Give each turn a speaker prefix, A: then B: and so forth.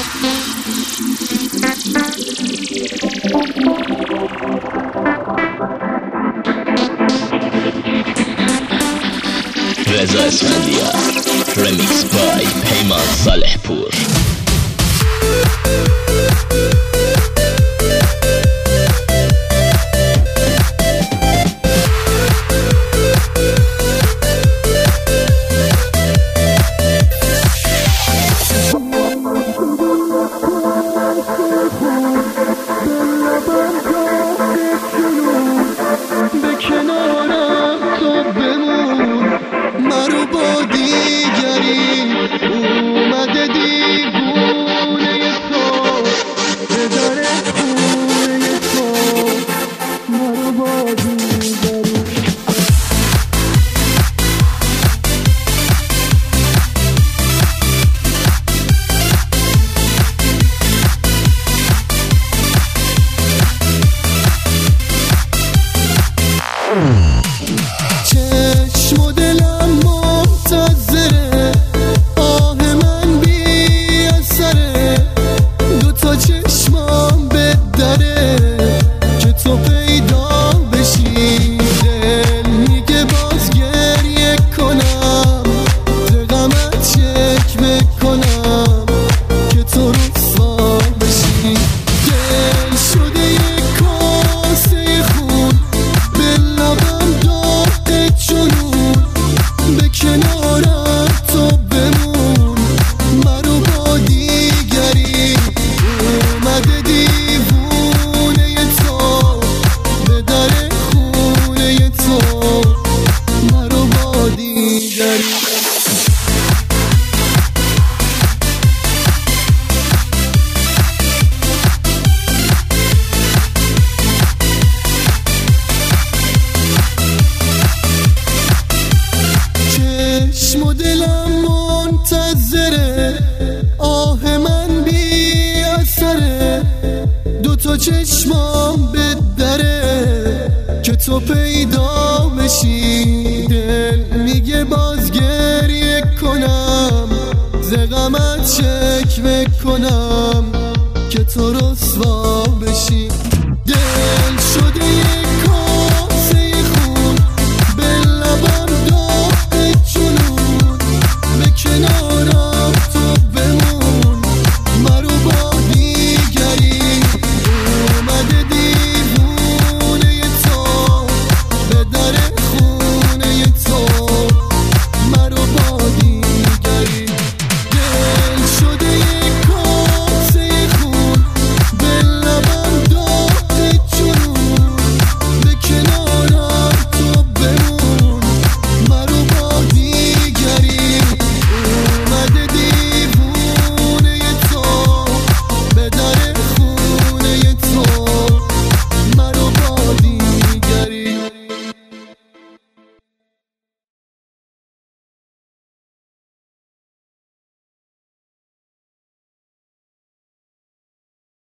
A: رضا اسفندیار رمیکس بای پیمان صالح پور.
B: چشم و دلم منتظره، آه من بی اثره، دوتا چشمام به دره که تو پیدا بشی. دل میگه باز گریه کنم، دقمت چک بکنم که تو رسوا بشی. دل شده یک کاسه خون به لبم داغ جنون، به کنارم تو بمون مرو با دیگری. اومده دیوونه تو به در خونه تو مرو با دیگری. چشم و دلم منتظره، آه من بی اثره، دوتا چشمام به دره که تو پیدا بشی. دل میگه باز گریه کنم، زغمت چک بکنم که تو رسوا بشی.